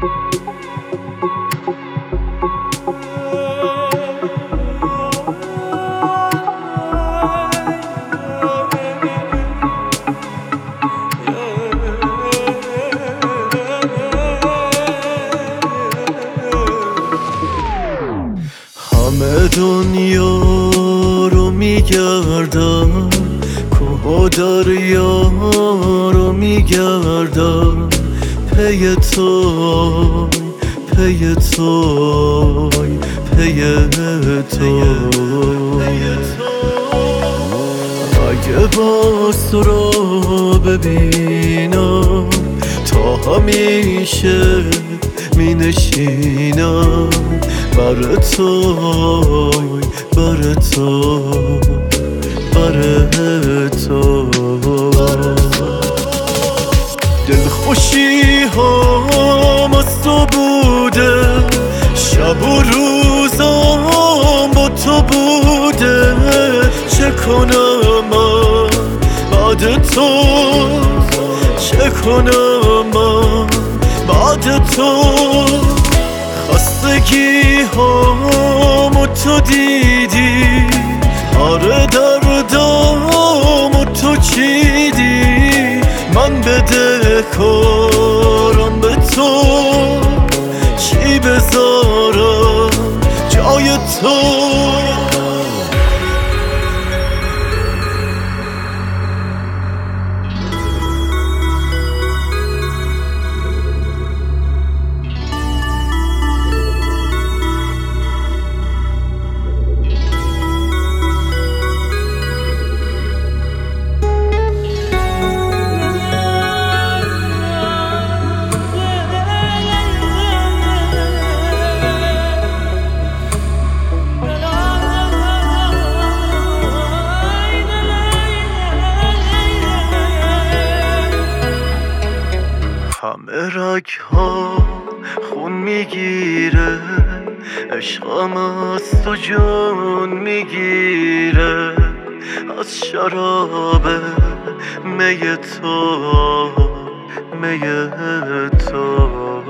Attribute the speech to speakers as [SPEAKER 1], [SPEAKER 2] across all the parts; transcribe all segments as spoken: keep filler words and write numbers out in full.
[SPEAKER 1] همه دنیا رو میگردم، کوه و دریا رو میگردم، پی توی پی توی پی توی. اگه باز تو رو ببینم تا همیشه می نشینم، بر توی بر تو بر تو. دلخوشی هم از تو بوده، شب و روزم با تو بوده، چه کنم من بعد تو، چه کنم من بعد تو. خستگی هم تو دیدی، آره دردم تو چیدی، من بده کارم به تو، چی بذارم جای تو. همه رگ ها خون میگیره، عشقم از تو جون میگیره، از شراب می تو می تو.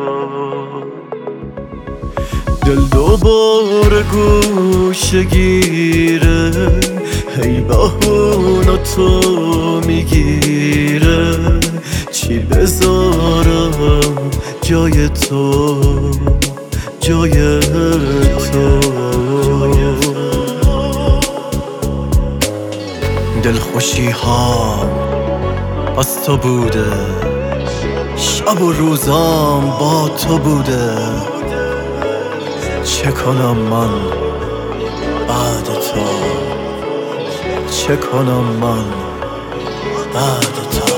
[SPEAKER 1] دل دوباره گوشه گیره، هی بهونه تو میگیره، چی بذارم جای تو جای تو. دلخوشی ها از تو بوده، شب و روزام با تو بوده، چه کنم من بعد تو، چه کنم من بعد تو.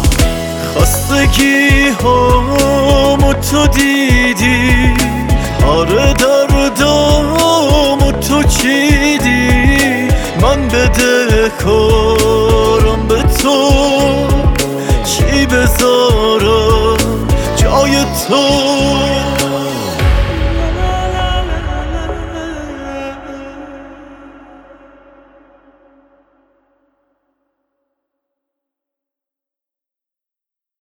[SPEAKER 1] خستگی هم تو دیدی، آره دردم تو چیدی، من بده کارم به تو، چی بذارم جای تو.